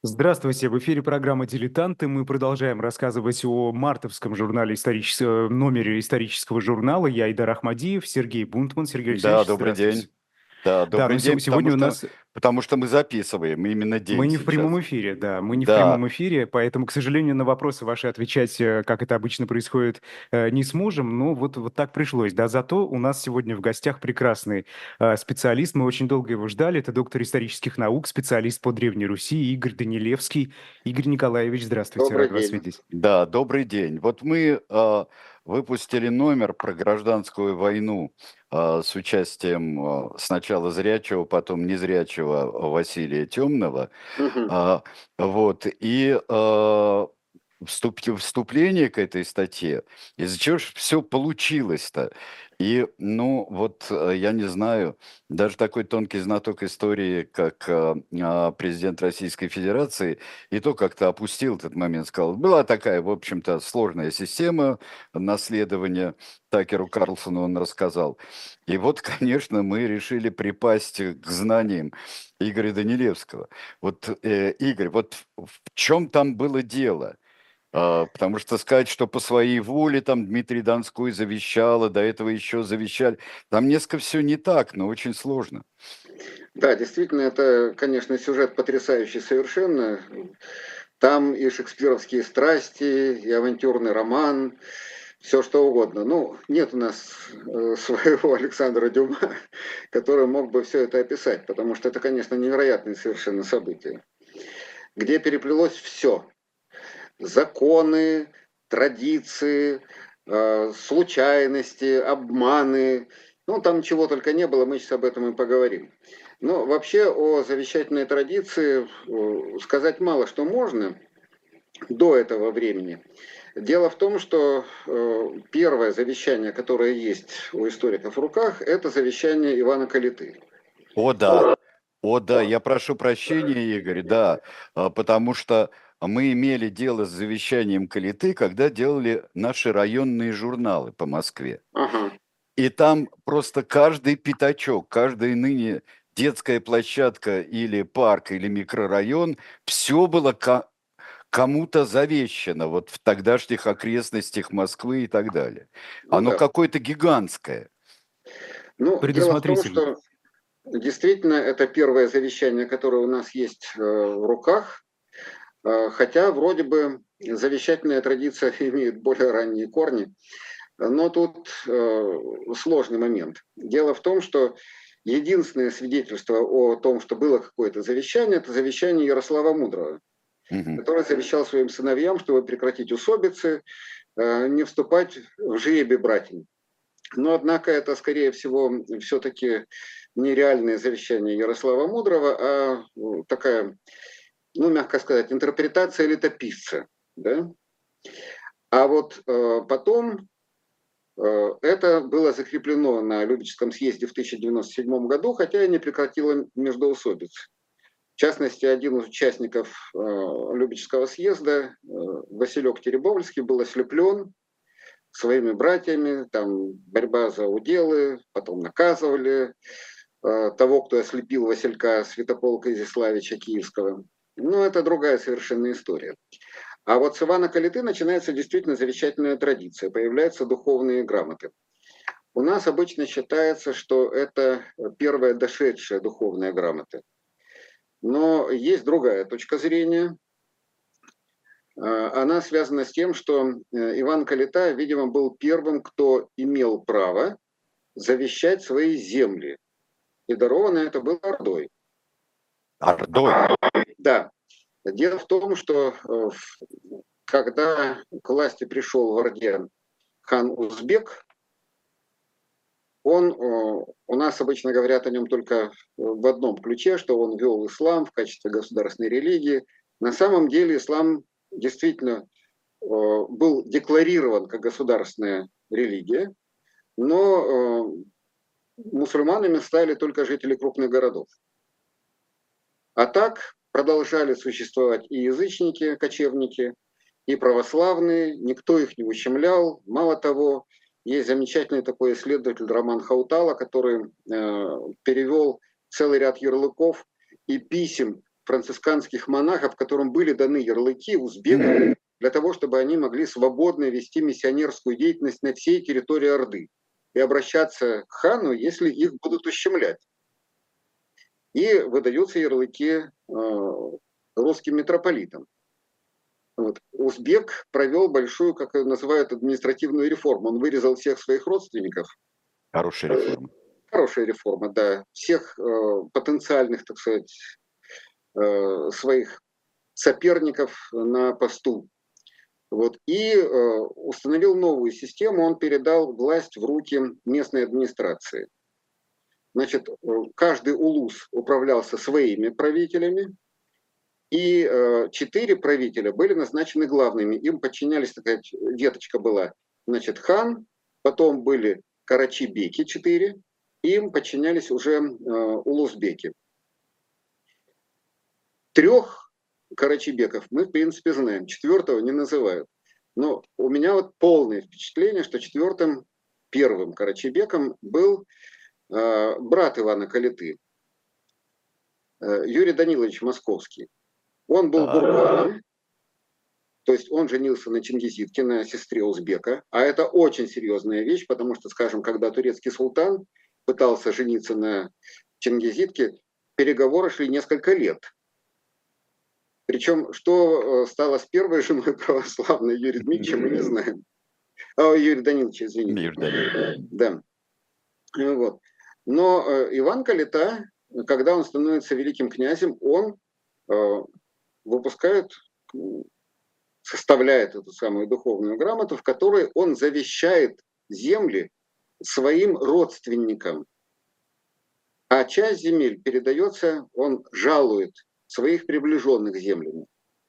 Здравствуйте, в эфире программа «Дилетанты». Мы продолжаем рассказывать о мартовском номере исторического журнала. Я Айдар Ахмадиев, Сергей Бунтман. Сергей Да, Алексеевич, добрый здравствуйте. день. Да, Да, добрый но день, сегодня у нас потому что мы записываем именно мы день не в сейчас. прямом эфире, да, мы не в Да, прямом эфире, поэтому, к сожалению, на вопросы ваши отвечать, как это обычно происходит, не сможем, но вот так пришлось. Да, зато у нас сегодня в гостях прекрасный специалист, мы очень долго его ждали, это доктор исторических наук, специалист по Древней Руси Игорь Данилевский. Игорь Николаевич, здравствуйте, Добрый рад вас день. видеть. да, добрый день. Вот мы выпустили номер про гражданскую войну с участием сначала зрячего, потом незрячего Василия Темного. Мгм. А, вот, и вступление к этой статье, из-за чего же все получилось-то? И, ну, вот, я не знаю, даже такой тонкий знаток истории, как президент Российской Федерации, и то как-то опустил этот момент, сказал, была такая, в общем-то, сложная система наследования, Такеру Карлсону он рассказал. И вот, конечно, мы решили припасть к знаниям Игоря Данилевского. Вот, Игорь, вот в чем там было дело? Потому что сказать, что по своей воле там Дмитрий Донской завещал, а до этого еще завещали, там несколько все не так, но очень сложно. Да, действительно, это, конечно, сюжет потрясающий совершенно. Там и шекспировские страсти, и авантюрный роман, все что угодно. Ну, нет у нас своего Александра Дюма, который мог бы все это описать, потому что это, конечно, невероятные совершенно события, где переплелось все. Законы, традиции, случайности, обманы. Ну, там чего только не было, мы сейчас об этом и поговорим. Но вообще о завещательной традиции сказать мало что можно до этого времени. Дело в том, что первое завещание, которое есть у историков в руках, это завещание Ивана Калиты. О да, о да, я прошу прощения, Игорь, да, потому что мы имели дело с завещанием Калиты, когда делали наши районные журналы по Москве. Ага. И там просто каждый пятачок, каждая ныне детская площадка или парк, или микрорайон, все было кому-то завещано, вот в тогдашних окрестностях Москвы и так далее. Ну Оно да. какое-то гигантское. Ну, дело в том, Предусмотрительно. что действительно это первое завещание, которое у нас есть в руках. Хотя вроде бы завещательная традиция имеет более ранние корни, но тут сложный момент. Дело в том, что единственное свидетельство о том, что было какое-то завещание, это завещание Ярослава Мудрого, Мгм. который завещал своим сыновьям, чтобы прекратить усобицы, не вступать в жребий братьям. Но, однако, это, скорее всего, все-таки нереальное завещание Ярослава Мудрого, а такая, ну, мягко сказать, интерпретация летописца. Да? А вот потом это было закреплено на Любечском съезде в 1097 году, хотя и не прекратило междоусобиц. В частности, один из участников Любечского съезда, Василек Теребовльский, был ослеплен своими братьями, там борьба за уделы, потом наказывали того, кто ослепил Василька Святополка Изяславича Киевского. Ну, это другая совершенно история. А вот с Ивана Калиты начинается действительно замечательная традиция, появляются духовные грамоты. У нас обычно считается, что это первая дошедшая духовная грамота. Но есть другая точка зрения. Она связана с тем, что Иван Калита, видимо, был первым, кто имел право завещать свои земли. И даровано это было Ордой. Ордой. Да. Дело в том, что когда к власти пришел в Орде хан Узбек, он, у нас обычно говорят о нем только в одном ключе, что он вел ислам в качестве государственной религии. На самом деле ислам действительно был декларирован как государственная религия, но мусульманами стали только жители крупных городов. А так продолжали существовать и язычники, кочевники, и православные, никто их не ущемлял. Мало того, есть замечательный такой исследователь Роман Хаутала, который перевел целый ряд ярлыков и писем францисканских монахов, которым были даны ярлыки узбеков, для того, чтобы они могли свободно вести миссионерскую деятельность на всей территории Орды и обращаться к хану, если их будут ущемлять. И выдаются ярлыки русским митрополитам. Вот. Узбек провел большую, как ее называют, административную реформу. Он вырезал всех своих родственников. Хорошая реформа. Хорошая реформа, да. Всех потенциальных, так сказать, своих соперников на посту. Вот. И установил новую систему, он передал власть в руки местной администрации. Значит, каждый улус управлялся своими правителями, и 4 правителя были назначены главными. Им подчинялись, такая веточка была, значит, хан, потом были карачи-беки 4, им подчинялись уже улусбеки. 3 карачи-беков мы, в принципе, знаем, 4-го не называют. Но у меня вот полное впечатление, что 4-м, первым карачи-беком был брат Ивана Калиты, Юрий Данилович Московский. Он был гурганом, то есть он женился на Чингизидке, на сестре узбека. А это очень серьезная вещь, потому что, скажем, когда турецкий султан пытался жениться на Чингизидке, переговоры шли несколько лет. Причем, что стало с первой женой православной Юрия Дмитриевича, мы не знаем. Юрия Даниловича, извините. Юрий Данилович. Да. Вот. Но Иван Калита, когда он становится великим князем, он выпускает, составляет эту самую духовную грамоту, в которой он завещает земли своим родственникам. А часть земель передается, он жалует своих приближенных землями.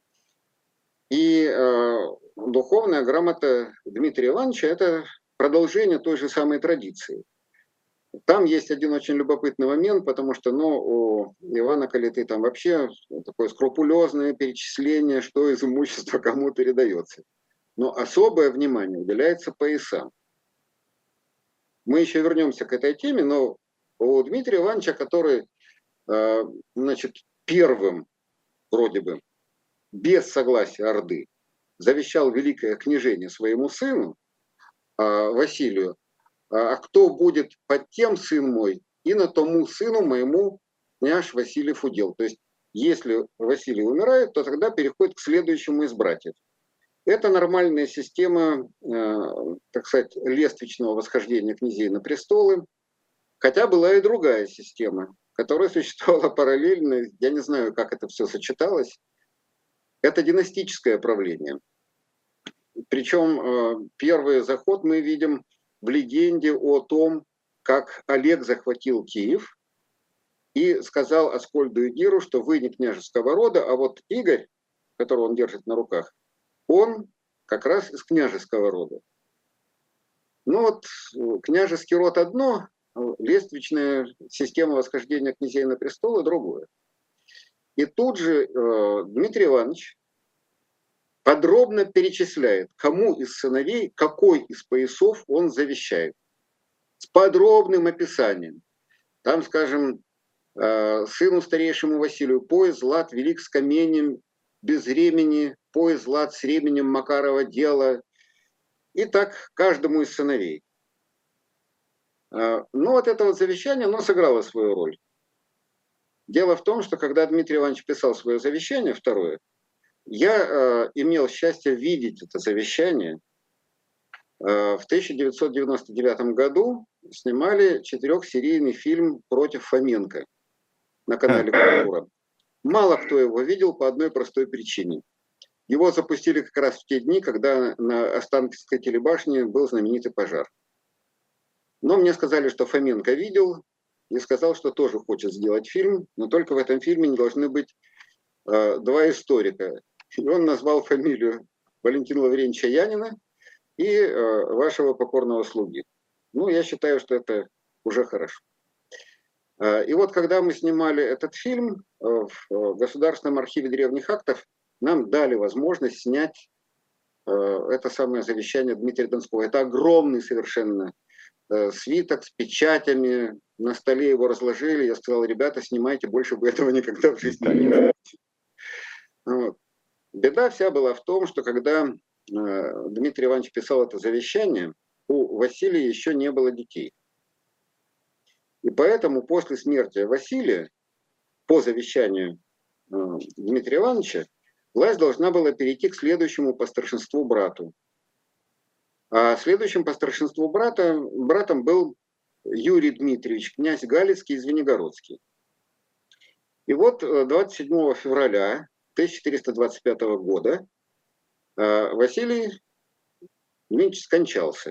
И духовная грамота Дмитрия Ивановича – это продолжение той же самой традиции. Там есть один очень любопытный момент, потому что у Ивана Калиты там вообще такое скрупулезное перечисление, что из имущества кому передается. Но особое внимание уделяется поясам. Мы еще вернемся к этой теме, но у Дмитрия Ивановича, который, значит, первым, вроде бы, без согласия Орды, завещал великое княжение своему сыну, Василию, а кто будет под тем сын мой, и на тому сыну моему княж Василий удел. То есть, если Василий умирает, то тогда переходит к следующему из братьев. Это нормальная система, так сказать, лествичного восхождения князей на престолы. Хотя была и другая система, которая существовала параллельно. Я не знаю, как это все сочеталось. Это династическое правление. Причем первый заход мы видим в легенде о том, как Олег захватил Киев и сказал Аскольду и Гиру, что вы не княжеского рода, а вот Игорь, которого он держит на руках, он как раз из княжеского рода. Ну вот княжеский род одно, лествичная система восхождения князей на престол другое. И тут же Дмитрий Иванович подробно перечисляет, кому из сыновей, какой из поясов он завещает. С подробным описанием. Там, скажем, сыну старейшему Василию пояс злат велик с каменем, без ремени, пояс злат с ременем Макарова дела. И так каждому из сыновей. Но вот это вот завещание, оно сыграло свою роль. Дело в том, что когда Дмитрий Иванович писал свое завещание, второе, я имел счастье видеть это завещание. В 1999 году снимали 4-серийный фильм «Против Фоменко» на канале «Культура». Мало кто его видел по одной простой причине. Его запустили как раз в те дни, когда на Останкинской телебашне был знаменитый пожар. Но мне сказали, что Фоменко видел, и сказал, что тоже хочет сделать фильм, но только в этом фильме не должны быть 2 историка. И он назвал фамилию Валентина Лаврентьевича Янина и вашего покорного слуги. Ну, я считаю, что это уже хорошо. И вот когда мы снимали этот фильм в Государственном архиве древних актов, нам дали возможность снять это самое завещание Дмитрия Донского. Это огромный совершенно свиток с печатями, на столе его разложили, я сказал: ребята, снимайте, больше вы этого никогда в жизни не делаете. Вот. Беда вся была в том, что когда Дмитрий Иванович писал это завещание, у Василия еще не было детей. И поэтому после смерти Василия, по завещанию Дмитрия Ивановича, власть должна была перейти к следующему по старшинству брату. А следующим по старшинству братом был Юрий Дмитриевич, князь Галицкий и Звенигородский. И вот 27 февраля 1425 года Василий Дмитриевич скончался.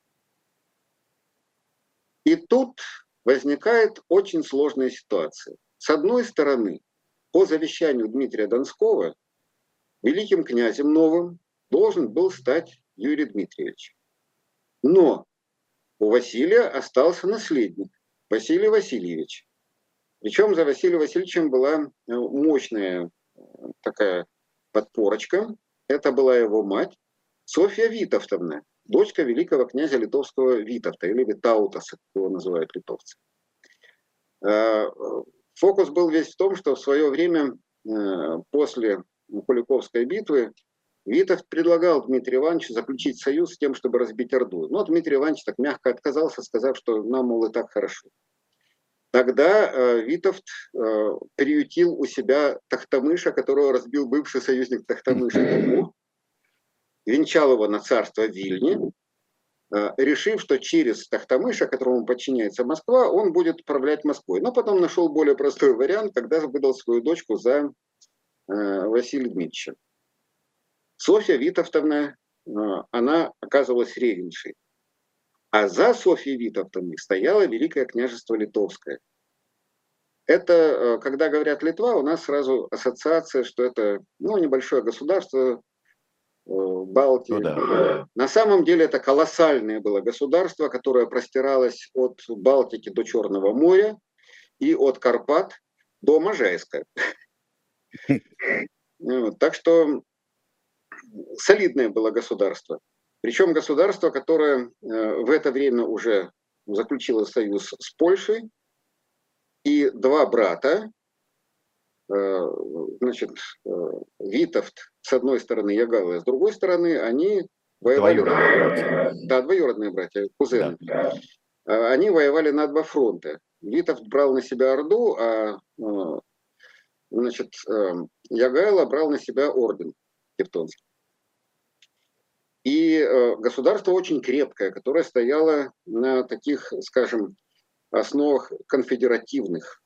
И тут возникает очень сложная ситуация. С одной стороны, по завещанию Дмитрия Донского, великим князем новым должен был стать Юрий Дмитриевич. Но у Василия остался наследник, Василий Васильевич. Причем за Василием Васильевичем была мощная такая подпорочка. Это была его мать Софья Витовтовна, дочка великого князя литовского Витовта, или Витаутаса, как его называют литовцы. Фокус был весь в том, что в свое время, после Куликовской битвы, Витовт предлагал Дмитрию Ивановичу заключить союз с тем, чтобы разбить Орду. Но Дмитрий Иванович так мягко отказался, сказав, что нам, мол, и так хорошо. Тогда Витовт приютил у себя Тохтамыша, которого разбил бывший союзник Тохтамыша, венчал его на царство Вильни, решив, что через Тохтамыша, которому подчиняется Москва, он будет управлять Москвой. Но потом нашел более простой вариант, когда выдал свою дочку за Василия Дмитриевича. Софья Витовтовна, она оказывалась регеншей. А за Софьей Витовтовной стояло Великое княжество Литовское. Это, когда говорят Литва, у нас сразу ассоциация, что это небольшое государство Балтии. Ну, да. На самом деле это колоссальное было государство, которое простиралось от Балтики до Черного моря и от Карпат до Можайска. Так что солидное было государство. Причем государство, которое в это время уже заключило союз с Польшей, и два брата, значит, Витовт с одной стороны, Ягайло с другой стороны, они воевали... Двоюродные братья. Да, двоюродные братья, кузены. Да. Они воевали на два фронта. Витовт брал на себя Орду, а значит, Ягайло брал на себя орден тевтонский. И государство очень крепкое, которое стояло на таких, скажем, основах конфедеративных.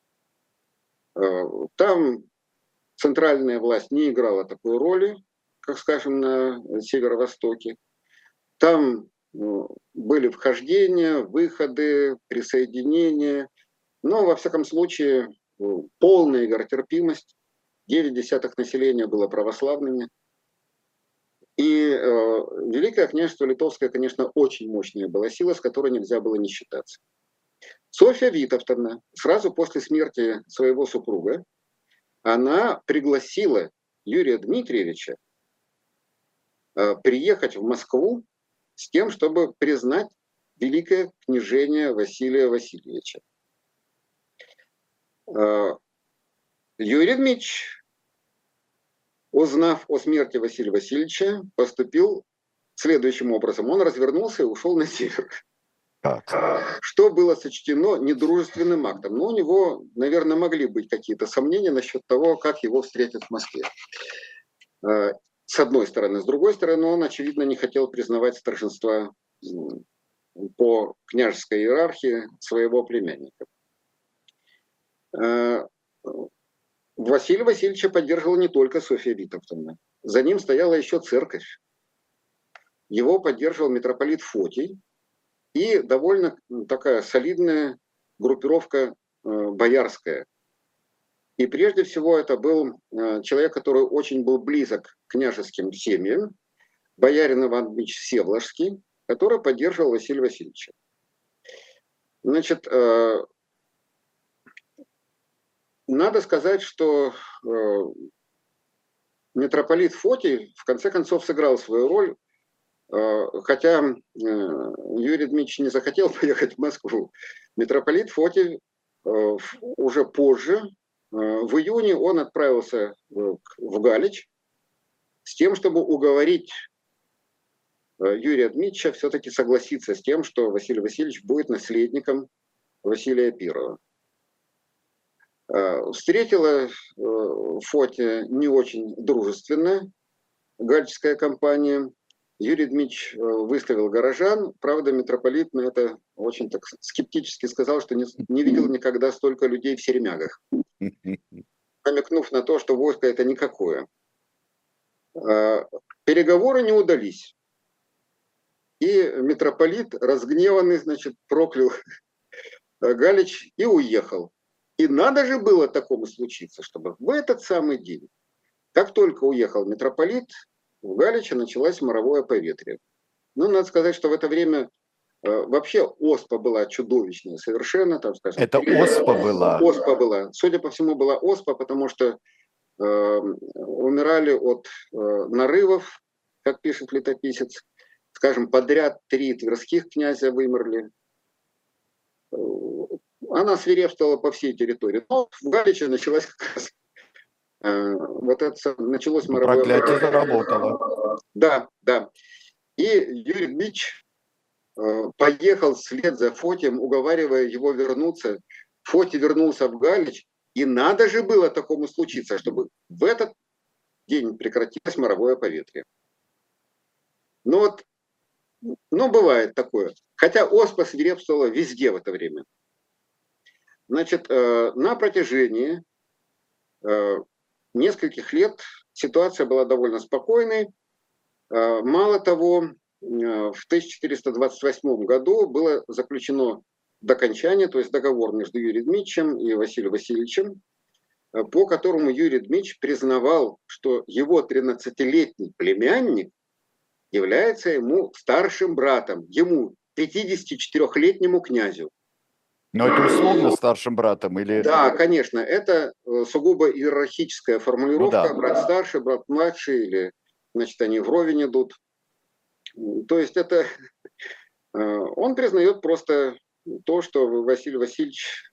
Там центральная власть не играла такой роли, как, скажем, на северо-востоке. Там были вхождения, выходы, присоединения. Но, во всяком случае, полная веротерпимость. 9/10 населения было православными. И Великое княжество Литовское, конечно, очень мощная была сила, с которой нельзя было не считаться. Софья Витовтовна сразу после смерти своего супруга, она пригласила Юрия Дмитриевича приехать в Москву с тем, чтобы признать великое княжение Василия Васильевича. Юрий Дмитриевич, узнав о смерти Василия Васильевича, поступил следующим образом. Он развернулся и ушел на север. Что было сочтено недружественным актом. Но у него, наверное, могли быть какие-то сомнения насчет того, как его встретят в Москве. С одной стороны. С другой стороны, он, очевидно, не хотел признавать старшинства по княжеской иерархии своего племянника. Василия Васильевича поддерживала не только Софья Витовтовна. За ним стояла еще церковь. Его поддерживал митрополит Фотий и довольно такая солидная группировка боярская. И прежде всего это был человек, который очень был близок к княжеским семьям, боярин Иван Дмитриевич Всеволожский, который поддерживал Василия Васильевича. Значит, надо сказать, что митрополит Фотий в конце концов сыграл свою роль, хотя Юрий Дмитриевич не захотел поехать в Москву, Митрополит Фотий уже позже, в июне, он отправился в Галич с тем, чтобы уговорить Юрия Дмитриевича все-таки согласиться с тем, что Василий Васильевич будет наследником Василия I. Встретила Фотия не очень дружественно галичская компания. Юрий Дмитриевич выставил горожан. Правда, митрополит на это очень так скептически сказал, что не видел никогда столько людей в серемягах, намекнув на то, что войско это никакое. Переговоры не удались. И митрополит, разгневанный, значит, проклял Галич и уехал. И надо же было такому случиться, чтобы в этот самый день, как только уехал митрополит, в Галиче началось моровое поветрие. Ну, надо сказать, что в это время вообще оспа была чудовищная совершенно, там, скажем. Это оспа была? Оспа была. Судя по всему, была оспа, потому что умирали от нарывов, как пишет летописец. Скажем, подряд 3 тверских князя вымерли. Она свирепствовала по всей территории. Но в Галиче началась как раз началось моровое проклятие заработало. Да, да. И Юрий Дмитриевич поехал вслед за Фотием, уговаривая его вернуться. Фотий вернулся в Галич, и надо же было такому случиться, чтобы в этот день прекратилось моровое поветрие. Но бывает такое. Хотя оспа свирепствовала везде в это время. Значит, на протяжении нескольких лет ситуация была довольно спокойной. Мало того, в 1428 году было заключено докончание, то есть договор между Юрием Дмитриевичем и Василием Васильевичем, по которому Юрий Дмитриевич признавал, что его 13-летний племянник является ему старшим братом, ему 54-летнему князю. Но это условно старшим братом или... Да, конечно, это сугубо иерархическая формулировка, да. Брат старший, брат младший, или, значит, они вровень идут. То есть это он признает просто то, что Василий Васильевич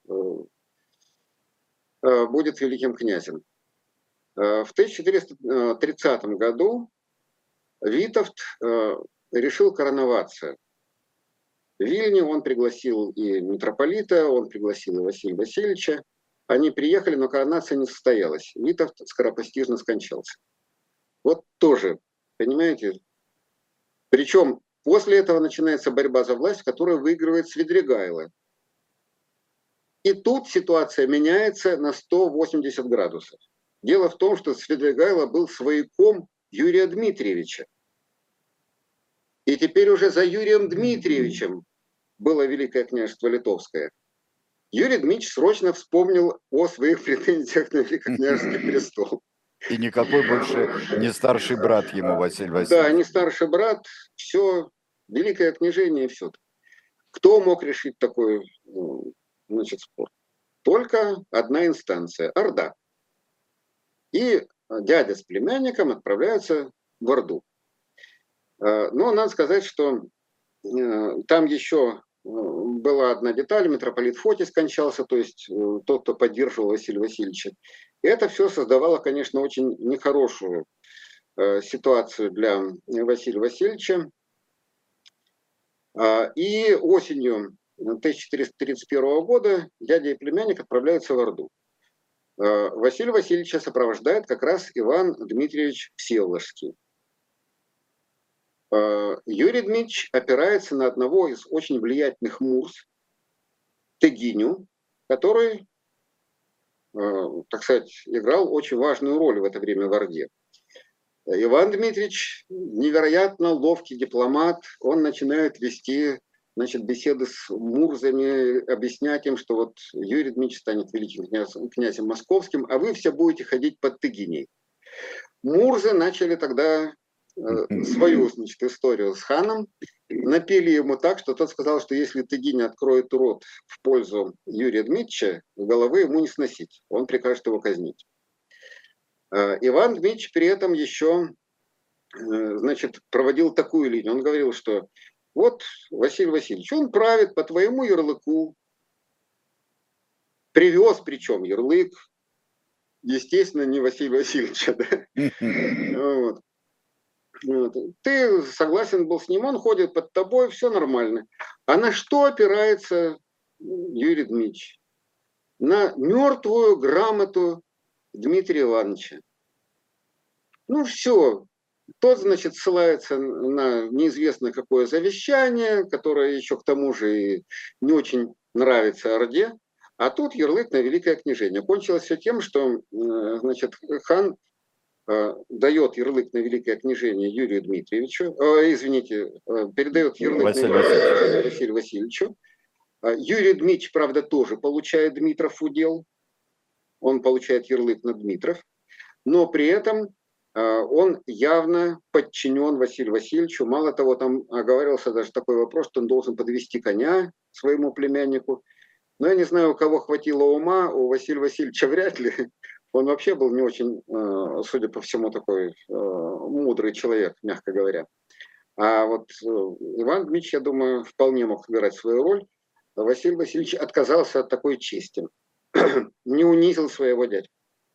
будет великим князем. В 1430 году Витовт решил короноваться. В Вильне он пригласил и митрополита, он пригласил и Василия Васильевича. Они приехали, но коронация не состоялась. Витовт скоропостижно скончался. Вот тоже, понимаете? Причем после этого начинается борьба за власть, которую выигрывает Свидригайло. И тут ситуация меняется на 180 градусов. Дело в том, что Свидригайло был свояком Юрия Дмитриевича. И теперь уже за Юрием Дмитриевичем было Великое княжество Литовское. Юрий Дмитриевич срочно вспомнил о своих претензиях на Великокняжеский престол. И никакой больше не старший брат ему, Василий Васильевич. Да, не старший брат, все, великое княжение, все. Кто мог решить такой, значит, спор? Только одна инстанция – Орда. И дядя с племянником отправляются в Орду. Но надо сказать, что там еще была одна деталь, митрополит Фотий скончался, то есть тот, кто поддерживал Василия Васильевича. И это все создавало, конечно, очень нехорошую ситуацию для Василия Васильевича. И осенью 1431 года дядя и племянник отправляются в Орду. Василия Васильевича сопровождает как раз Иван Дмитриевич Всеволожский. Юрий Дмитриевич опирается на одного из очень влиятельных мурз, Тегиню, который, так сказать, играл очень важную роль в это время в Орде. Иван Дмитриевич невероятно ловкий дипломат, он начинает вести, значит, беседы с мурзами, объяснять им, что вот Юрий Дмитриевич станет великим князем московским, а вы все будете ходить под Тегиней. Мурзы начали тогда свою, значит, историю с ханом, напели ему так, что тот сказал, что если Тегиня откроет рот в пользу Юрия Дмитриевича, головы ему не сносить, он прикажет его казнить. Иван Дмитриевич при этом еще, значит, проводил такую линию. Он говорил, что вот Василий Васильевич, он правит по твоему ярлыку, привез причем ярлык, естественно, не Василия Васильевича. Да? Вот. Вот. Ты согласен был с ним, он ходит под тобой, все нормально. А на что опирается Юрий Дмитриевич? На мертвую грамоту Дмитрия Ивановича. Ну все, тот, значит, ссылается на неизвестно какое завещание, которое еще к тому же и не очень нравится Орде. А тут ярлык на великое княжение. Кончилось все тем, что, значит, хан дает ярлык на великое княжение Юрию Дмитриевичу, передает ярлык Василию Васильевичу. Юрий Дмитриевич, правда, тоже получает Дмитров удел, он получает ярлык на Дмитров, но при этом он явно подчинен Василию Васильевичу. Мало того, там оговаривался даже такой вопрос, что он должен подвести коня своему племяннику. Но я не знаю, у кого хватило ума, у Василия Васильевича вряд ли. Он вообще был не очень, судя по всему, такой мудрый человек, мягко говоря. А вот Иван Дмитриевич, я думаю, вполне мог сыграть свою роль. Василий Васильевич отказался от такой чести, не унизил своего дядю.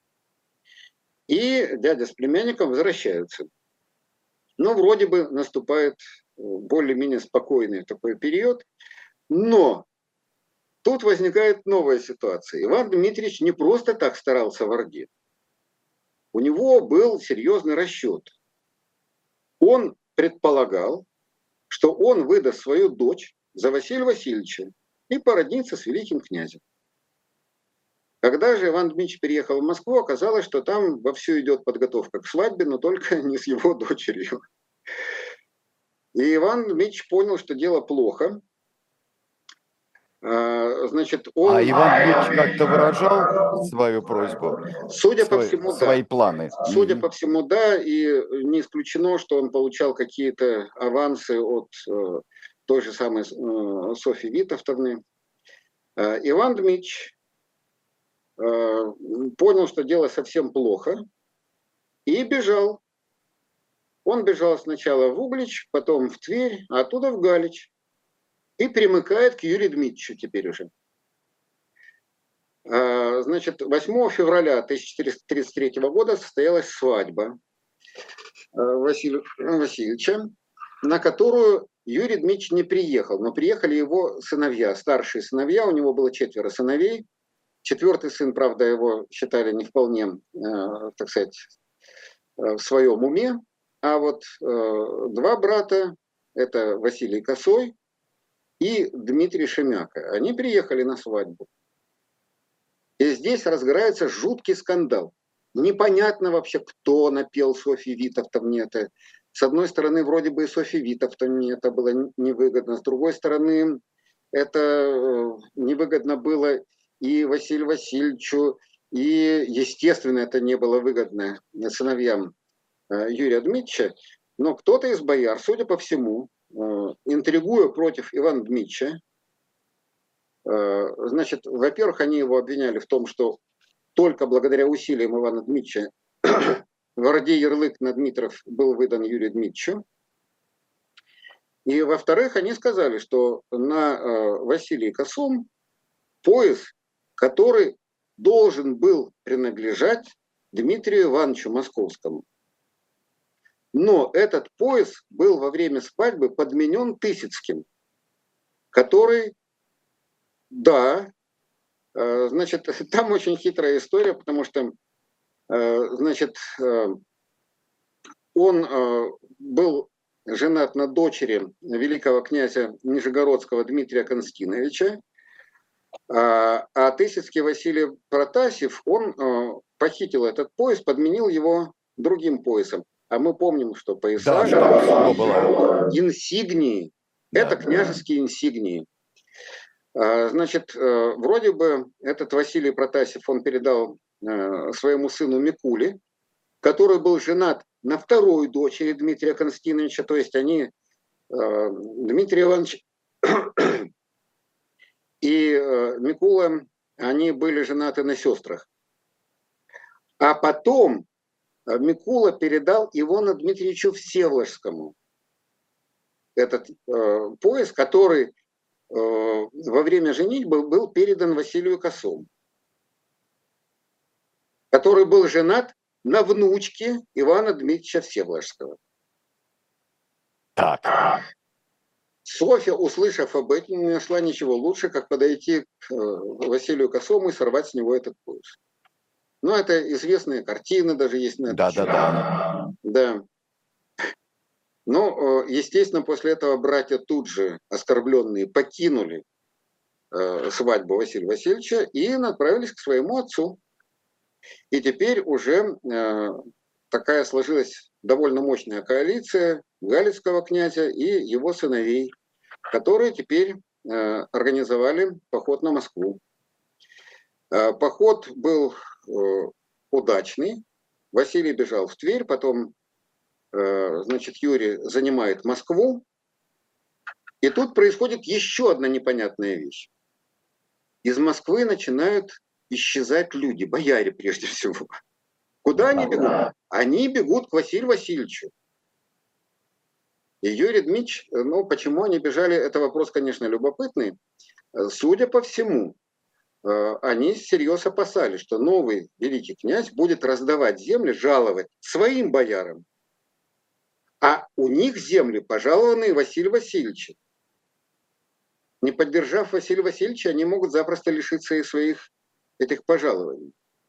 И дядя с племянником возвращаются. Но вроде бы наступает более-менее спокойный такой период. Но тут возникает новая ситуация. Иван Дмитриевич не просто так старался в Орде. У него был серьезный расчет. Он предполагал, что он выдаст свою дочь за Василия Васильевича и породнится с великим князем. Когда же Иван Дмитриевич переехал в Москву, оказалось, что там вовсю идет подготовка к свадьбе, но только не с его дочерью. И Иван Дмитриевич понял, что дело плохо. Значит, он... А Иван Дмитриевич как-то выражал свою просьбу? Судя по всему, да. Свои планы? Судя по всему, да. И не исключено, что он получал какие-то авансы от той же самой Софьи Витовтовны. Иван Дмитриевич понял, что дело совсем плохо, и бежал. Он бежал сначала в Углич, потом в Тверь, а оттуда в Галич. И примыкает к Юрию Дмитриевичу теперь уже. Значит, 8 февраля 1433 года состоялась свадьба Василия Васильевича, на которую Юрий Дмитриевич не приехал, но приехали его сыновья, старшие сыновья, у него было 4 сыновей. 4-й сын, правда, его считали не вполне, так сказать, в своем уме. А вот 2 брата, это Василий Косой и Дмитрий Шемяка, они приехали на свадьбу. И здесь разгорается жуткий скандал. Непонятно вообще, кто напел Софье Витовтовне это. С одной стороны, вроде бы и Софье Витовтовне это было невыгодно. С другой стороны, это невыгодно было и Василию Васильевичу, и, естественно, это не было выгодно сыновьям Юрия Дмитриевича. Но кто-то из бояр, судя по всему, интригуя против Ивана Дмитрича, значит, во-первых, они его обвиняли в том, что только благодаря усилиям Ивана Дмитрича в Орде ярлык на Дмитров был выдан Юрию Дмитричу. И, во-вторых, они сказали, что на Василии Косом пояс, который должен был принадлежать Дмитрию Ивановичу Московскому. Но этот пояс был во время свадьбы подменен Тысяцким, который, да, значит, там очень хитрая история, потому что, значит, он был женат на дочери великого князя Нижегородского Дмитрия Константиновича, а Тысяцкий Василий Протасев, он похитил этот пояс, подменил его другим поясом. А мы помним, что пояса, инсигнии, это княжеские инсигнии. Значит, вроде бы этот Василий Протасев, он передал своему сыну Микуле, который был женат на второй дочери Дмитрия Константиновича, то есть они, Дмитрий Иванович и Микула, они были женаты на сестрах. А потом Микула передал Ивану Дмитриевичу Всеволожскому этот пояс, который во время женитьбы был передан Василию Косому. который был женат на внучке Ивана Дмитриевича Всеволожского. Так. Софья, услышав об этом, не нашла ничего лучше, как подойти к Василию Косому и сорвать с него этот пояс. Ну, это известные картины, даже есть на это. Да. Да. Ну, естественно, после этого братья тут же, оскорбленные, покинули свадьбу Василия Васильевича и направились к своему отцу. И теперь уже такая сложилась довольно мощная коалиция Галицкого князя и его сыновей, которые теперь организовали поход на Москву. Поход был удачный. Василий бежал в Тверь, потом, значит, Юрий занимает Москву. И тут происходит еще одна непонятная вещь. Из Москвы начинают исчезать люди, бояре прежде всего. Куда они бегут? Они бегут к Василию Васильевичу. И Юрий Дмитриевич, ну почему они бежали, это вопрос, конечно, любопытный. Судя по всему, они всерьез опасались, что новый великий князь будет раздавать земли, жаловать своим боярам. А у них земли пожалованные Василию Васильевичу. Не поддержав Василия Васильевича, они могут запросто лишиться и своих этих пожалований.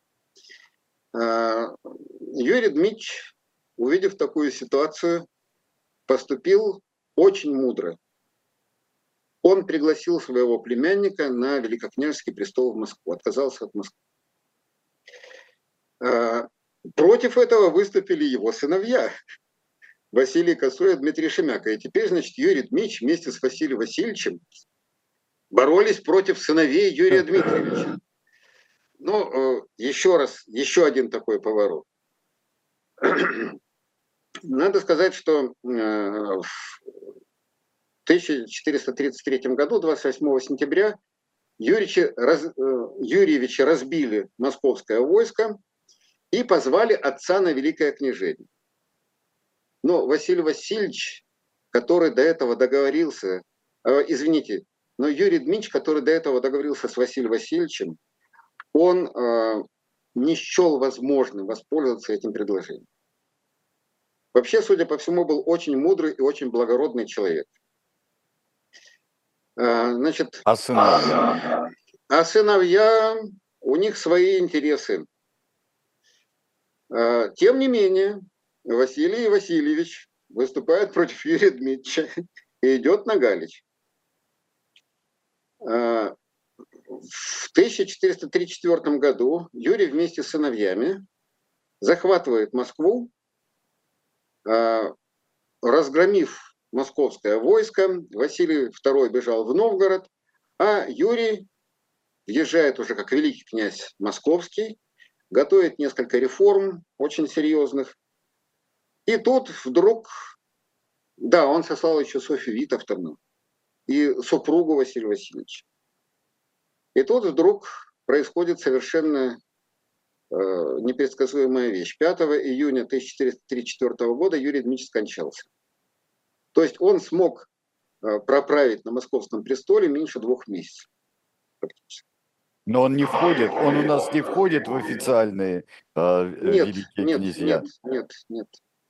Юрий Дмитриевич, увидев такую ситуацию, поступил очень мудро. Он пригласил своего племянника на великокняжеский престол в Москву, отказался от Москвы. Против этого выступили его сыновья, Василий Косой и Дмитрий Шемяка. И теперь, значит, Юрий Дмитриевич вместе с Василием Васильевичем боролись против сыновей Юрия Дмитриевича. Ну, еще один такой поворот. Надо сказать, что в 1433 году, 28 сентября, Юрьевичи разбили московское войско и позвали отца на великое княжение. Но Василий Васильевич, который до этого договорился, но Юрий Дмитриевич, который до этого договорился с Василием Васильевичем, он не счел возможным воспользоваться этим предложением. Вообще, судя по всему, был очень мудрый и очень благородный человек. Значит, А сыновья? А сыновья, у них свои интересы. Тем не менее, Василий Васильевич выступает против Юрия Дмитриевича и идет на Галич. В 1434 году Юрий вместе с сыновьями захватывает Москву, разгромив московское войско. Василий II бежал в Новгород, а Юрий въезжает уже как великий князь московский, готовит несколько реформ очень серьезных. И тут вдруг, да, он сослал еще Софью Витовтовну и супругу Василия Васильевича. И тут вдруг происходит совершенно непредсказуемая вещь. 5 июня 1434 года Юрий Дмитриевич скончался. То есть он смог проправить на московском престоле меньше 2 месяцев. Но он не входит, он у нас не входит в официальные великие князья. Нет.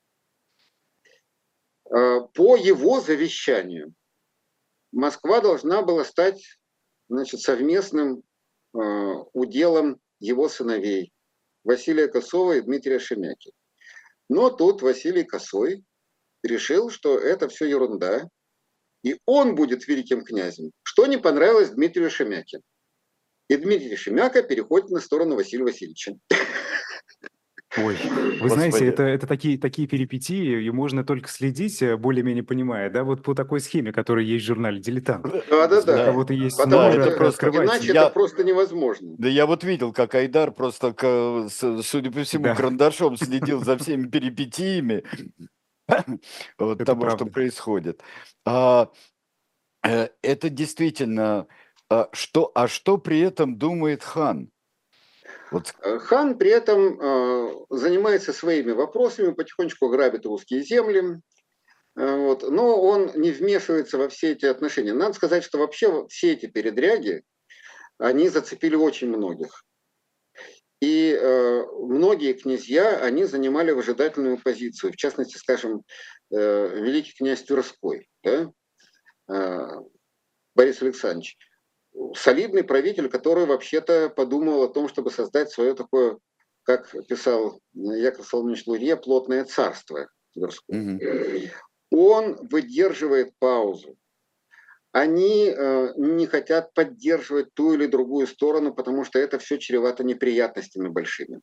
По его завещанию Москва должна была стать, значит, совместным уделом его сыновей Василия Косого и Дмитрия Шемяки. Но тут Василий Косой решил, что это все ерунда, и он будет великим князем, что не понравилось Дмитрию Шемяке. И Дмитрий Шемяка переходит на сторону Василия Васильевича. Ой, вы знаете, это такие перипетии, и можно только следить, более-менее понимая, да, вот по такой схеме, которая есть в журнале «Дилетант». Да. Если у кого-то есть Потому номер, что открывайте. иначе это просто невозможно. Да я вот видел, как Айдар просто, судя по всему, карандашом следил за всеми перипетиями вот того, что происходит. Это действительно... Что при этом думает хан? Хан при этом занимается своими вопросами, потихонечку грабит русские земли, но он не вмешивается во все эти отношения. Надо сказать, что вообще все эти передряги, они зацепили очень многих. И многие князья, они занимали выжидательную позицию. В частности, скажем, великий князь Тверской, да, Борис Александрович, солидный правитель, который вообще-то подумал о том, чтобы создать свое такое, как писал Яков Соломонович Лурье, плотное царство Тверское. Мгм. Он выдерживает паузу. Они не хотят поддерживать ту или другую сторону, потому что это все чревато неприятностями большими.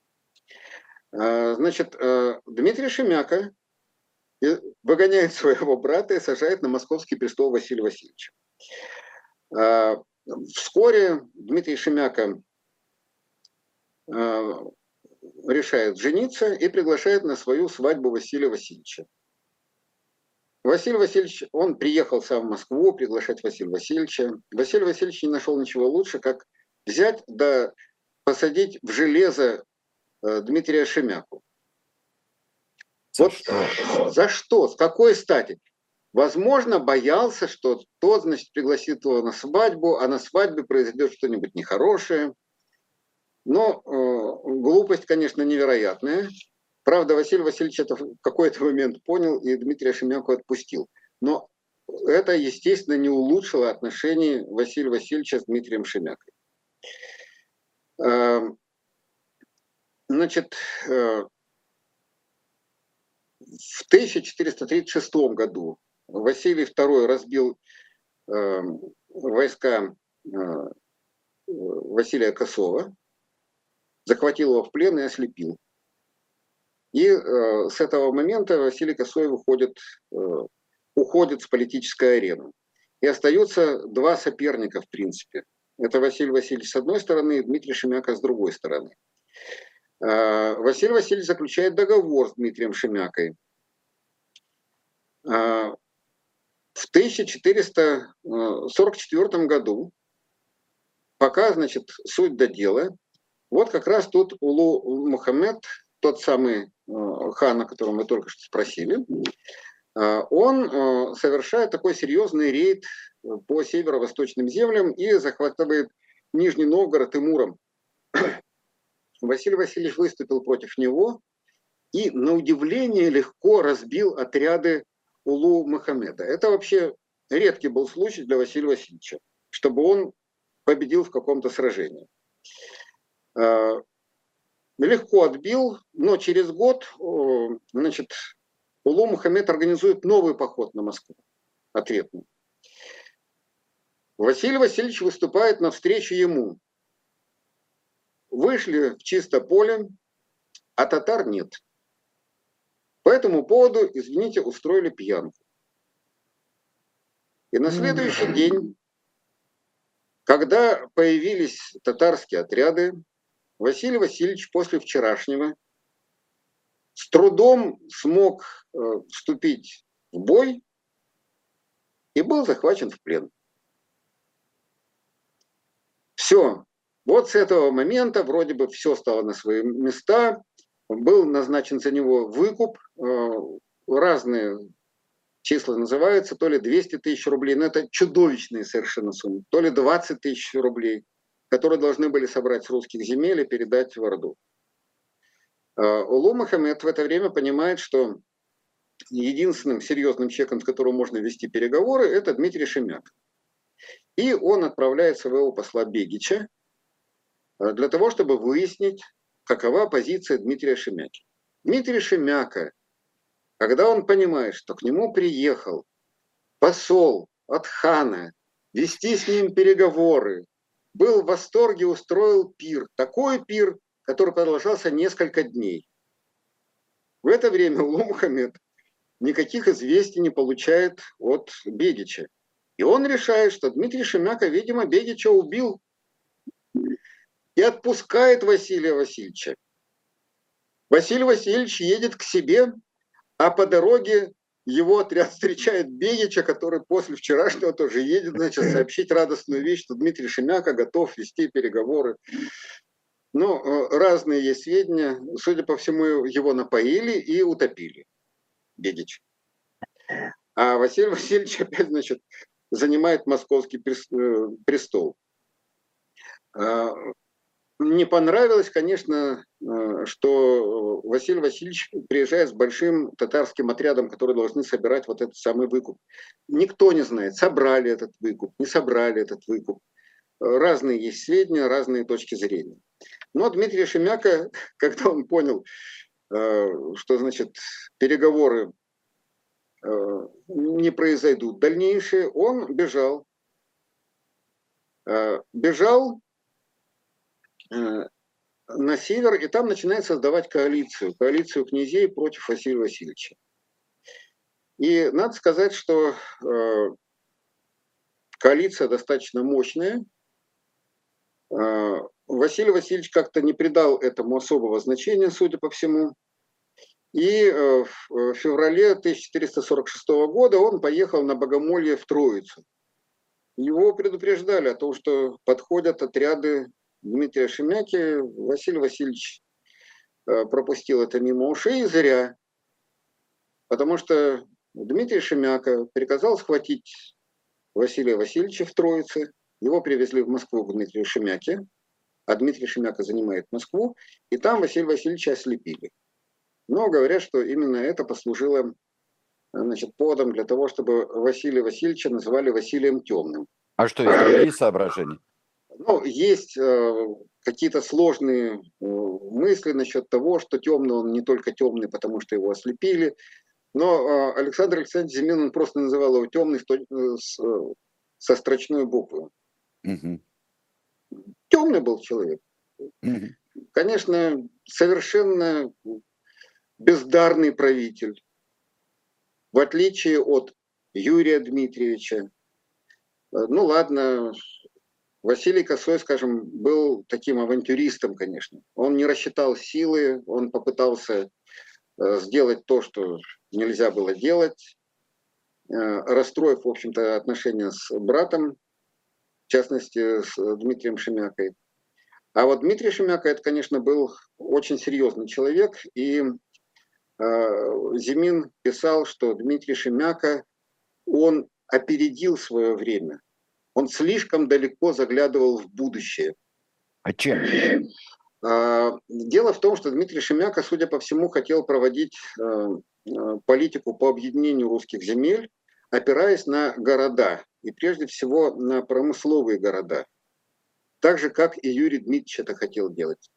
Значит, Дмитрий Шемяка выгоняет своего брата и сажает на московский престол Василия Васильевича. Вскоре Дмитрий Шемяка решает жениться и приглашает на свою свадьбу Василия Васильевича. Василий Васильевич, он приехал сам в Москву приглашать Василия Васильевича. Василий Васильевич не нашел ничего лучше, как взять да посадить в железо Дмитрия Шемяку. Вот за что? С какой стати? Возможно, боялся, что тот, значит, пригласит его на свадьбу, а на свадьбе произойдет что-нибудь нехорошее. Но глупость, конечно, невероятная. Правда, Василий Васильевич это в какой-то момент понял и Дмитрия Шемяку отпустил. Но это, естественно, не улучшило отношения Василия Васильевича с Дмитрием Шемякой. Значит, в 1436 году Василий II разбил войска Василия Косова, захватил его в плен и ослепил. И с этого момента Василий Косой уходит с политической арены. И остаются два соперника, в принципе. Это Василий Васильевич с одной стороны и Дмитрий Шемяка с другой стороны. Василий Васильевич заключает договор с Дмитрием Шемякой. В 1444 году, пока, значит, суть до дела, вот как раз тут Улу Мухаммед, тот самый хан, о котором мы только что спросили, он совершает такой серьезный рейд по северо-восточным землям и захватывает Нижний Новгород и Муром. Василий Васильевич выступил против него и, на удивление, легко разбил отряды Улу Мухаммеда. Это вообще редкий был случай для Василия Васильевича, чтобы он победил в каком-то сражении. Легко отбил, но через год, значит, Улу Мухаммед организует новый поход на Москву, ответный. Василий Васильевич выступает навстречу ему. Вышли в чисто поле, а татар нет. По этому поводу, извините, устроили пьянку. И на следующий день, когда появились татарские отряды, Василий Васильевич после вчерашнего с трудом смог вступить в бой и был захвачен в плен. Все. Вот с этого момента вроде бы все стало на свои места. Был назначен за него выкуп. Разные числа называются. То ли 200 тысяч рублей, но это чудовищные совершенно суммы. То ли 20 тысяч рублей, которые должны были собрать с русских земель и передать в Орду. Улу Мухаммед в это время понимает, что единственным серьезным человеком, с которым можно вести переговоры, это Дмитрий Шемяк. И он отправляет своего посла Бегича для того, чтобы выяснить, какова позиция Дмитрия Шемяки. Дмитрий Шемяка, когда он понимает, что к нему приехал посол от хана, вести с ним переговоры, был в восторге, устроил пир. Такой пир, который продолжался несколько дней. В это время Улу Мухаммед никаких известий не получает от Бегича. И он решает, что Дмитрий Шемяка, видимо, Бегича убил и отпускает Василия Васильевича. Василий Васильевич едет к себе, а по дороге его отряд встречает Бегича, который после вчерашнего тоже едет, значит, сообщить радостную вещь, что Дмитрий Шемяка готов вести переговоры. Но разные есть сведения. Судя по всему, его напоили и утопили Бегич. А Василий Васильевич опять, значит, занимает московский престол. Не понравилось, конечно, что Василий Васильевич приезжает с большим татарским отрядом, которые должны собирать вот этот самый выкуп. Никто не знает, собрали этот выкуп, не собрали этот выкуп. Разные есть сведения, разные точки зрения. Но Дмитрий Шемяка, когда он понял, что, значит, переговоры не произойдут дальнейшие, он бежал. Бежал на север, и там начинает создавать коалицию князей против Василия Васильевича. И надо сказать, что коалиция достаточно мощная. Василий Васильевич как-то не придал этому особого значения, судя по всему. И в феврале 1446 года он поехал на богомолье в Троицу. Его предупреждали о том, что подходят отряды Дмитрия Шемяки. Василий Васильевич пропустил это мимо ушей, и зря. Потому что Дмитрий Шемяка приказал схватить Василия Васильевича в Троице. Его привезли в Москву к Дмитрию Шемяке, а Дмитрий Шемяка занимает Москву, и там Василия Васильевича ослепили. Но говорят, что именно это послужило, значит, поводом для того, чтобы Василия Васильевича называли Василием Темным. А что, есть другие соображения? Ну, есть какие-то сложные мысли насчет того, что темный он не только темный, потому что его ослепили, но Александр Александрович Зимин, он просто называл его темный со строчной буквы. Угу. Темный был человек. Угу. Конечно, совершенно бездарный правитель. В отличие от Юрия Дмитриевича. Ну ладно, Василий Косой, скажем, был таким авантюристом, конечно. Он не рассчитал силы, он попытался сделать то, что нельзя было делать, расстроив, в общем-то, отношения с братом, в частности, с Дмитрием Шемякой. А вот Дмитрий Шемяка, это, конечно, был очень серьезный человек, и Зимин писал, что Дмитрий Шемяка, он опередил свое время. Он слишком далеко заглядывал в будущее. А чем? Дело в том, что Дмитрий Шемяка, судя по всему, хотел проводить политику по объединению русских земель, опираясь на города, и прежде всего на промысловые города. Так же, как и Юрий Дмитриевич это хотел делать.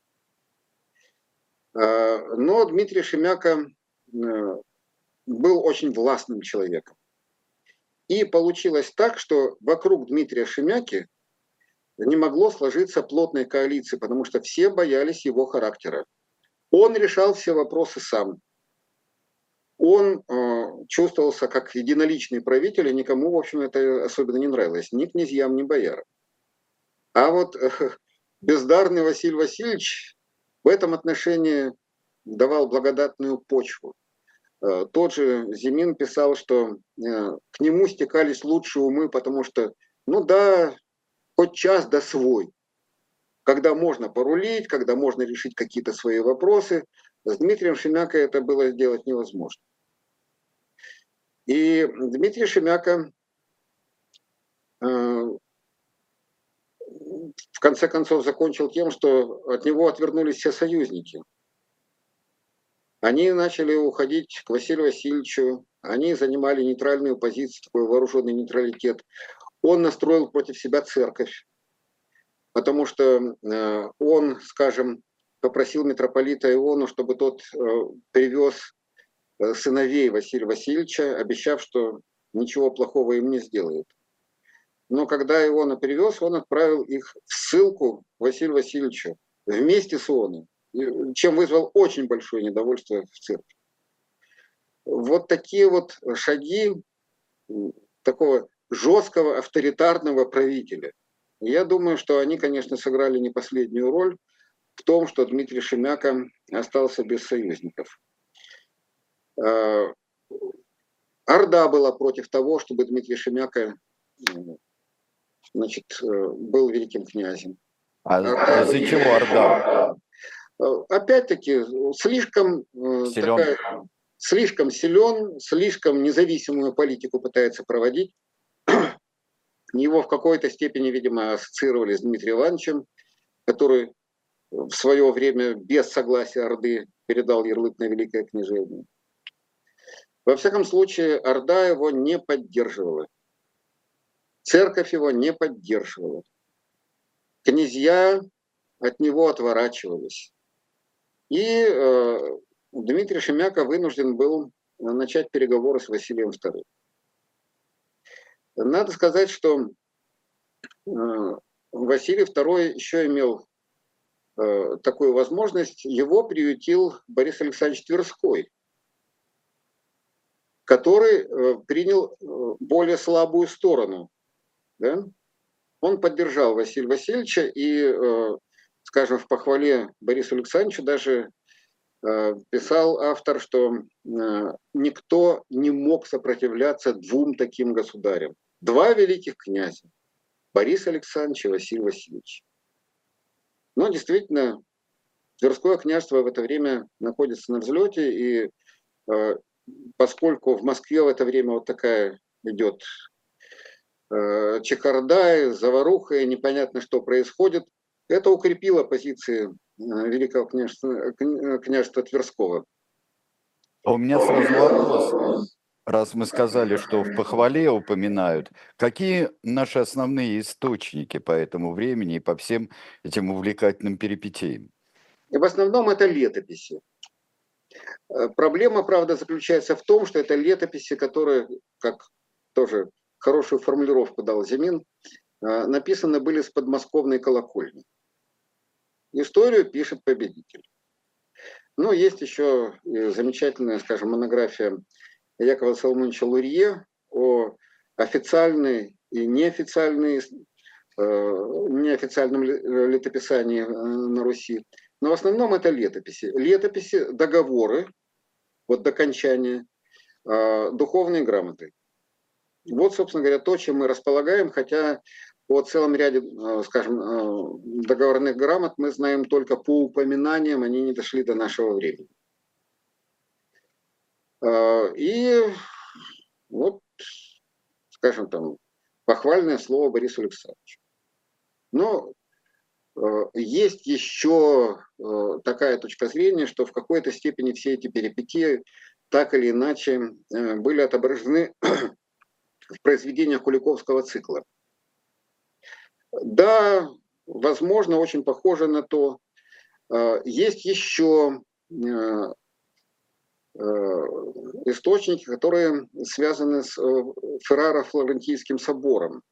Но Дмитрий Шемяка был очень властным человеком. И получилось так, что вокруг Дмитрия Шемяки не могло сложиться плотной коалиции, потому что все боялись его характера. Он решал все вопросы сам. Он чувствовался как единоличный правитель, и никому, в общем, это особенно не нравилось. Ни князьям, ни боярам. А вот бездарный Василий Васильевич в этом отношении давал благодатную почву. Тот же Зимин писал, что к нему стекались лучшие умы, потому что, ну да, хоть час да свой. Когда можно порулить, когда можно решить какие-то свои вопросы. С Дмитрием Шемякой это было сделать невозможно. И Дмитрий Шемяка в конце концов закончил тем, что от него отвернулись все союзники. Они начали уходить к Василию Васильевичу, они занимали нейтральную позицию, такой вооруженный нейтралитет. Он настроил против себя церковь, потому что он, скажем, попросил митрополита Иону, чтобы тот привез сыновей Василия Васильевича, обещав, что ничего плохого им не сделает. Но когда Иона привез, он отправил их в ссылку к Василию Васильевичу вместе с Ионой, чем вызвал очень большое недовольство в церкви. Вот такие вот шаги такого жесткого авторитарного правителя. Я думаю, что они, конечно, сыграли не последнюю роль в том, что Дмитрий Шемяка остался без союзников. Орда была против того, чтобы Дмитрий Шемяка, значит, был великим князем. А из-за чего Орда? Опять-таки, слишком силен, слишком независимую политику пытается проводить. Его в какой-то степени, видимо, ассоциировали с Дмитрием Ивановичем, который в свое время без согласия Орды передал ярлык на Великое княжение. Во всяком случае, Орда его не поддерживала. Церковь его не поддерживала. Князья от него отворачивались. И Дмитрий Шемяка вынужден был начать переговоры с Василием II. Надо сказать, что Василий II еще имел такую возможность. Его приютил Борис Александрович Тверской, который принял более слабую сторону. Да? Он поддержал Василия Васильевича и, скажем, в похвале Борису Александровичу даже писал автор, что никто не мог сопротивляться двум таким государям. Два великих князя, Борис Александрович и Василий Васильевич. Но действительно, Тверское княжество в это время находится на взлете, и поскольку в Москве в это время вот такая идет чехарда, заваруха, и непонятно, что происходит, это укрепило позиции Великого княжества Тверского. А у меня сразу вопрос. Раз мы сказали, что в похвале упоминают, какие наши основные источники по этому времени и по всем этим увлекательным перипетиям? И в основном это летописи. Проблема, правда, заключается в том, что это летописи, которые, как тоже хорошую формулировку дал Зимин, написаны были с подмосковной колокольни. Историю пишет победитель. Но есть еще замечательная, скажем, монография Якова Соломоновича Лурье о официальной и неофициальном летописании на Руси. Но в основном это летописи. Летописи, договоры, вот до окончания, духовные грамоты. Вот, собственно говоря, то, чем мы располагаем, хотя о целом ряде, скажем, договорных грамот мы знаем только по упоминаниям, они не дошли до нашего времени. И вот, скажем, там, похвальное слово Борису Александровичу. Но есть еще такая точка зрения, что в какой-то степени все эти перипетии так или иначе были отображены в произведениях Куликовского цикла. Да, возможно, очень похоже на то. Есть еще источники, которые связаны с Ферраро-Флорентийским собором,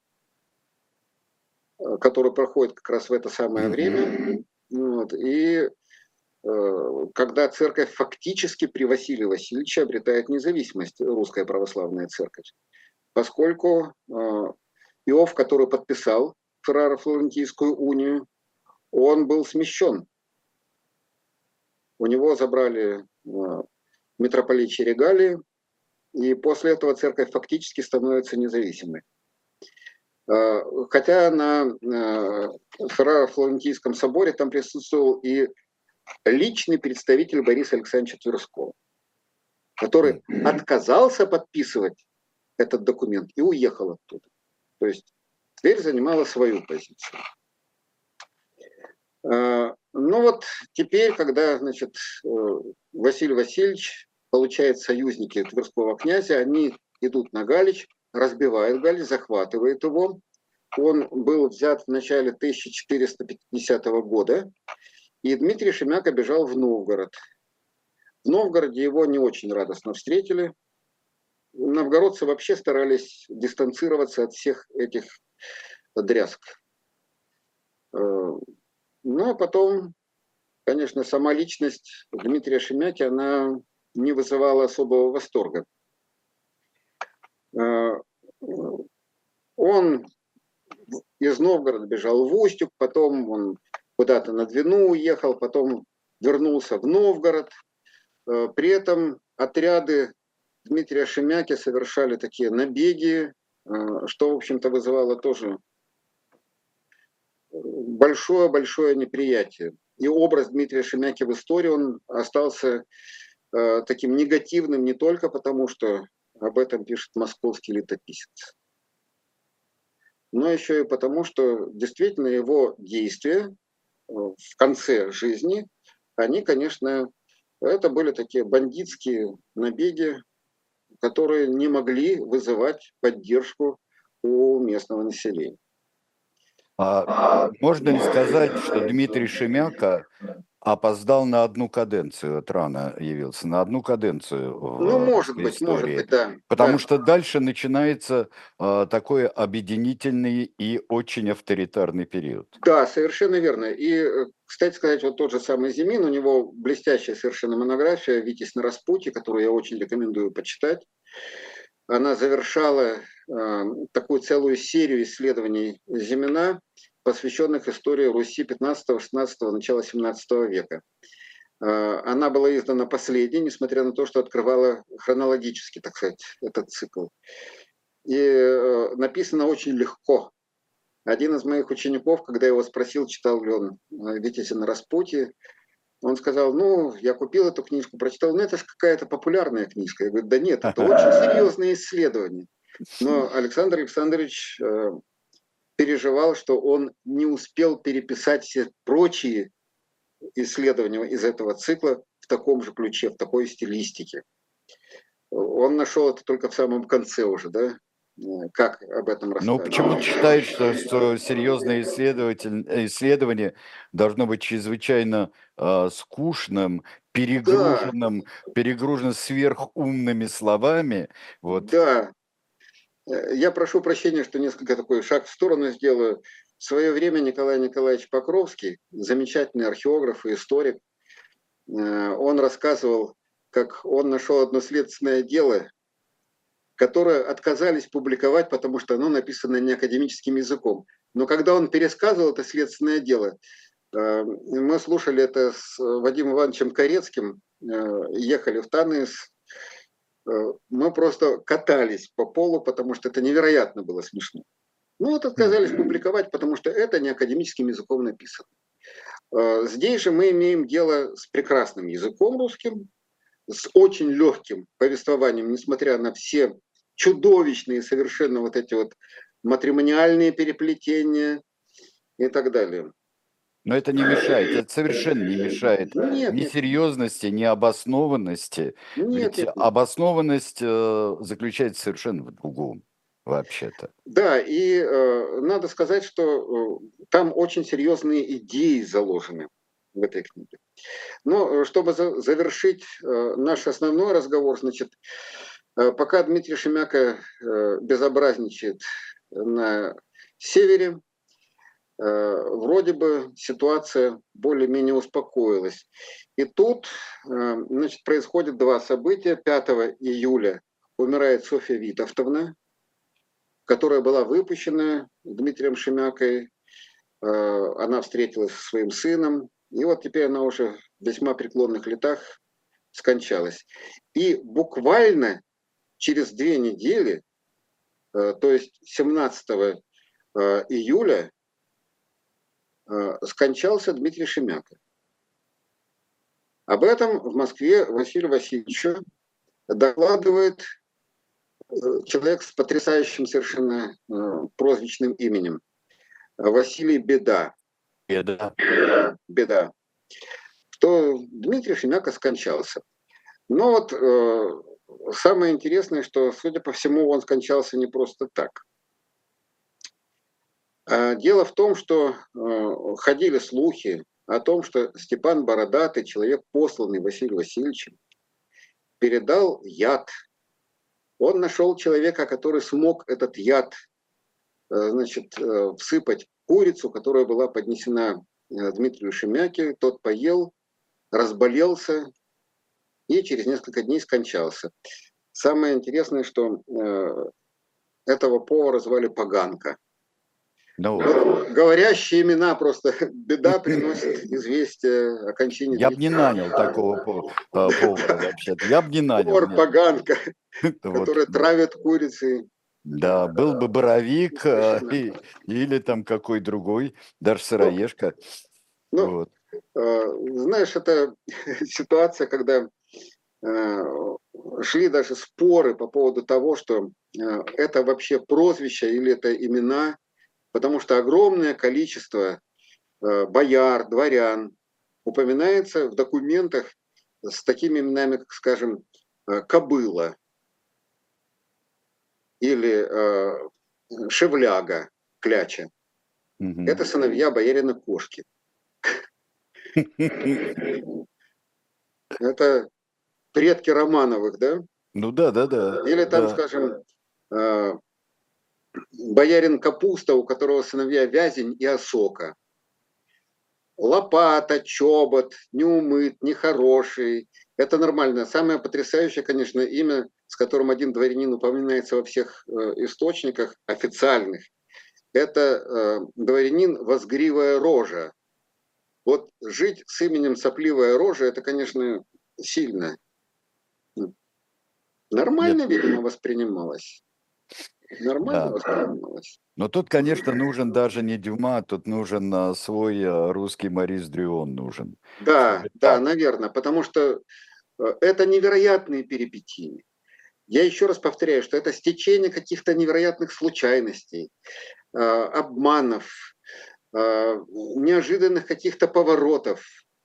который проходит как раз в это самое время. Вот, и когда церковь фактически при Василии Васильевиче обретает независимость, русская православная церковь, поскольку Иов, который подписал Ферраро-Флорентийскую унию, он был смещен. У него забрали митрополичьи регалии, и после этого церковь фактически становится независимой. Хотя на Ферраро-Флорентийском соборе там присутствовал и личный представитель Бориса Александровича Тверского, который отказался подписывать этот документ и уехал оттуда. То есть Тверь занимала свою позицию. Ну вот теперь, когда, значит, Василий Васильевич получает союзники Тверского князя, они идут на Галич, разбивают Галич, захватывают его. Он был взят в начале 1450 года, и Дмитрий Шемяка бежал в Новгород. В Новгороде его не очень радостно встретили. Новгородцы вообще старались дистанцироваться от всех этих дрязг. Но потом, конечно, сама личность Дмитрия Шемяки, она не вызывала особого восторга. Он из Новгорода бежал в Устюг, потом он куда-то на Двину уехал, потом вернулся в Новгород. При этом отряды Дмитрия Шемяки совершали такие набеги, что, в общем-то, вызывало тоже большое-большое неприятие. И образ Дмитрия Шемяки в истории, он остался таким негативным не только потому, что об этом пишет московский летописец, но еще и потому, что действительно его действия в конце жизни, они, конечно, это были такие бандитские набеги, которые не могли вызывать поддержку у местного населения. А можно ли сказать, что Дмитрий Шемяка опоздал на одну каденцию, вот рано явился, на одну каденцию Ну, в русской может истории? быть, да. Потому Да. что дальше начинается такой объединительный и очень авторитарный период. Да, совершенно верно. И, кстати сказать, вот тот же самый Зимин, у него блестящая совершенно монография «Витязь на распутье», которую я очень рекомендую почитать. Она завершала такую целую серию исследований Зимина, посвященных истории Руси 15-16, начала 17 века. Она была издана последней, несмотря на то, что открывала хронологически, так сказать, этот цикл. И написано очень легко. Один из моих учеников, когда я его спросил, читал ли он «Витязя на распутье», он сказал: ну, я купил эту книжку, прочитал, ну, это же какая-то популярная книжка. Я говорю: да нет, это очень серьезное исследование. Но Александр Александрович переживал, что он не успел переписать все прочие исследования из этого цикла в таком же ключе, в такой стилистике. Он нашел это только в самом конце уже, да, как об этом Но почему-то рассказывать. считает, что серьезное исследование должно быть чрезвычайно скучным, Да, перегруженным сверхумными словами. Вот. да. Я прошу прощения, что несколько такой шаг в сторону сделаю. В свое время Николай Николаевич Покровский, замечательный археограф и историк, он рассказывал, как он нашел одно следственное дело, которое отказались публиковать, потому что оно написано не академическим языком. Но когда он пересказывал это следственное дело, мы слушали это с Вадимом Ивановичем Корецким, ехали в Таныс, мы просто катались по полу, потому что это невероятно было смешно. Ну вот отказались публиковать, потому что это не академическим языком написано. Здесь же мы имеем дело с прекрасным языком русским, с очень легким повествованием, несмотря на все чудовищные совершенно вот эти вот матримониальные переплетения и так далее. Но это не мешает, это совершенно не мешает Нет, ни нет, серьезности, ни обоснованности. нет, Ведь нет, нет. обоснованность заключается совершенно в другом, вообще-то. Да, и надо сказать, что там очень серьезные идеи заложены в этой книге. Но чтобы завершить наш основной разговор, значит, пока Дмитрий Шемяка безобразничает на севере, вроде бы ситуация более-менее успокоилась. И тут, значит, происходит два события. 5 июля умирает Софья Витовтовна, которая была выпущена Дмитрием Шемякой. Она встретилась со своим сыном. И вот теперь она уже в весьма преклонных летах скончалась. И буквально через 2 недели, то есть 17 июля, скончался Дмитрий Шемяка. Об этом в Москве Василию Васильевичу докладывает человек с потрясающим совершенно прозвищным именем. Василий Беда. Беда. Беда. Что Дмитрий Шемяка скончался. Но вот самое интересное, что, судя по всему, он скончался не просто так. Дело в том, что ходили слухи о том, что Степан Бородатый, человек, посланный Василием Васильевичем, передал яд. Он нашел человека, который смог этот яд, значит, всыпать в курицу, которая была поднесена Дмитрию Шемяке. Тот поел, разболелся и через несколько дней скончался. Самое интересное, что этого повара звали Поганка. Ну, Вот, говорящие имена просто. Беда приносит известие о кончине. я бы не нанял такого повара вообще-то. Я бы не нанял. Повар Поганка, Вот. который травит курицы. Да, был бы Боровик или там какой другой, даже сыроежка. Ну, Вот. знаешь, это ситуация, когда шли даже споры по поводу того, что это вообще прозвища или это имена, потому что огромное количество бояр, дворян упоминается в документах с такими именами, как, скажем, Кобыла или Шевляга, Кляча. Это сыновья боярина Кошки. Это предки Романовых, да? Ну да. Или там, Да. скажем, боярин Капуста, у которого сыновья Вязень и Осока. Лопата, Чобот, Неумыт, Нехороший. Это нормально. Самое потрясающее, конечно, имя, с которым один дворянин упоминается во всех источниках официальных, это дворянин Возгривая Рожа. Вот жить с именем Сопливая Рожа, это, конечно, сильно. Нормально, Нет. видимо, воспринималось. Нормально Да. воспринималось. Но тут, конечно, нужен даже не Дюма, тут нужен свой русский Морис Дрюон нужен. Да, Чтобы да, так. наверное, потому что это невероятные перипетии. Я еще раз повторяю, что это стечение каких-то невероятных случайностей, обманов, неожиданных каких-то поворотов.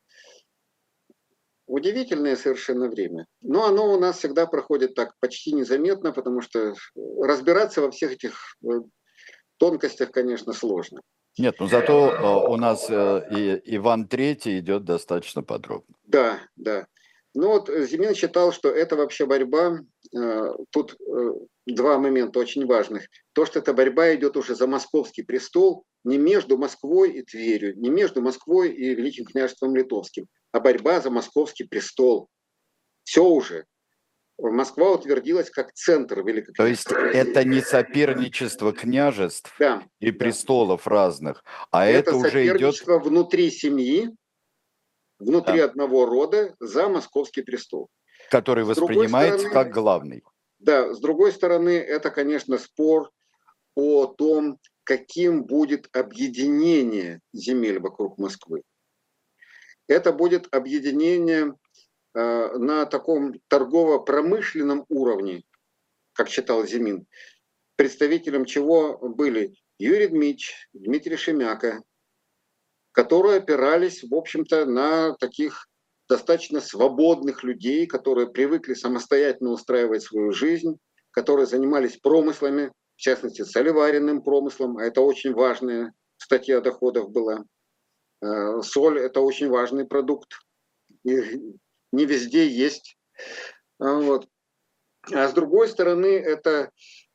Удивительное совершенно время. Но оно у нас всегда проходит так почти незаметно, потому что разбираться во всех этих тонкостях, конечно, сложно. Нет, но зато у нас и Иван III идет достаточно подробно. Да, да. Ну вот Зимин считал, что это вообще борьба. Тут два момента очень важных. То, что эта борьба идет уже за московский престол, не между Москвой и Тверью, не между Москвой и Великим княжеством Литовским, а борьба за московский престол. Все уже. Москва утвердилась как центр Великого То есть княжества. это не соперничество княжеств Да, и да. престолов разных, а Это это уже идет, соперничество внутри семьи, внутри да, одного рода за московский престол. который С другой воспринимается стороны, как главный. да, с другой стороны, это, конечно, спор о том, каким будет объединение земель вокруг Москвы. Это будет объединение на таком торгово-промышленном уровне, как считал Зимин, представителем чего были Юрий Дмитриевич, Дмитрий Шемяка, которые опирались, в общем-то, на таких достаточно свободных людей, которые привыкли самостоятельно устраивать свою жизнь, которые занимались промыслами, в частности, солеваренным промыслом, а это очень важная статья доходов была. Соль – это очень важный продукт, и не везде есть. Вот. А с другой стороны, это,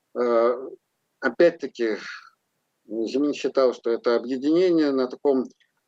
опять-таки, Зимин считал, что это объединение на таком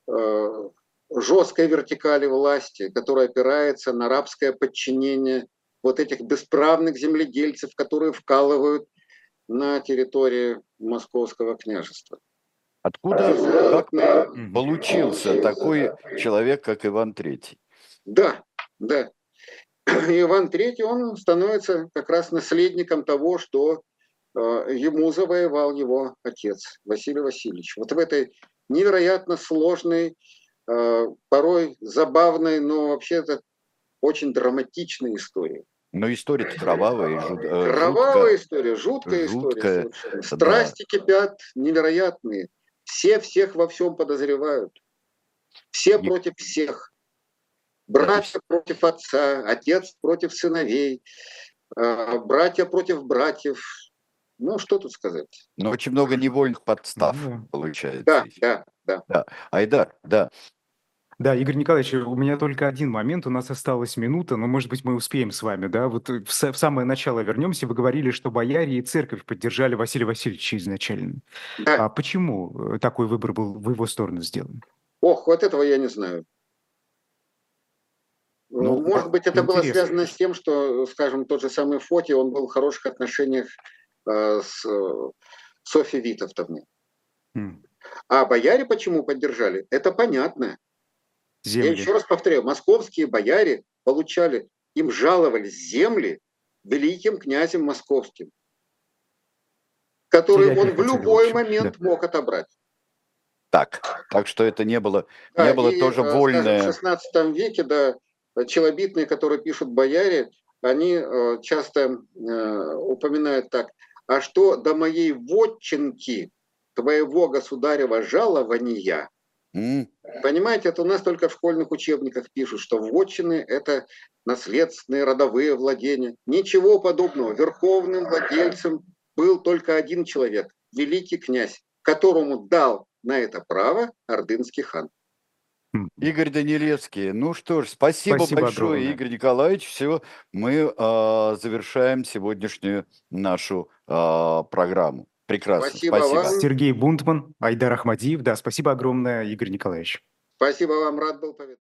жесткой вертикали власти, которая опирается на рабское подчинение вот этих бесправных земледельцев, которые вкалывают на территории Московского княжества. Откуда, как получился такой человек, как Иван III? Да, да. И Иван III, он становится как раз наследником того, что ему завоевал его отец Василий Васильевич. Вот в этой невероятно сложной, порой забавной, но вообще-то очень драматичной истории. Но история-то кровавая и Кровавая история, жуткая история жуткая, совершенно. да. Страсти кипят невероятные. Все всех во всем подозревают. Все против всех. Братья против отца, отец против сыновей, братья против братьев. Ну, что тут сказать? Но очень много невольных подстав получается. Да, да, да. Да. Айдар, да. Да, Игорь Николаевич, у меня только один момент, у нас осталась минута, но, может быть, мы успеем с вами, да? Вот в самое начало вернемся, вы говорили, что бояре и церковь поддержали Василия Васильевича изначально. Да. А почему такой выбор был в его сторону сделан? Ох, вот этого я не знаю. Ну, может быть, это было интересно. связано с тем, что, скажем, тот же самый Фотий, он был в хороших отношениях с Софьей Витовтовной. А бояре почему поддержали? Это понятно. Земли. Я еще раз повторяю, московские бояре получали, им жаловались земли великим князем московским, которые он в любой момент мог отобрать. Так что это не было тоже вольное. В XVI веке, да, челобитные, которые пишут бояре, они часто упоминают так: а что до моей вотчинки, твоего государева жалования, Понимаете, это у нас только в школьных учебниках пишут, что вотчины – это наследственные родовые владения. Ничего подобного. Верховным владельцем был только один человек – великий князь, которому дал на это право ордынский хан. Игорь Данилевский. Ну что ж, спасибо Спасибо большое, огромное. Игорь Николаевич. Все, мы завершаем сегодняшнюю нашу программу. Прекрасно, Спасибо спасибо. вам. Сергей Бунтман, Айдар Ахмадиев. Да, спасибо огромное, Игорь Николаевич. Спасибо вам, рад был повидать.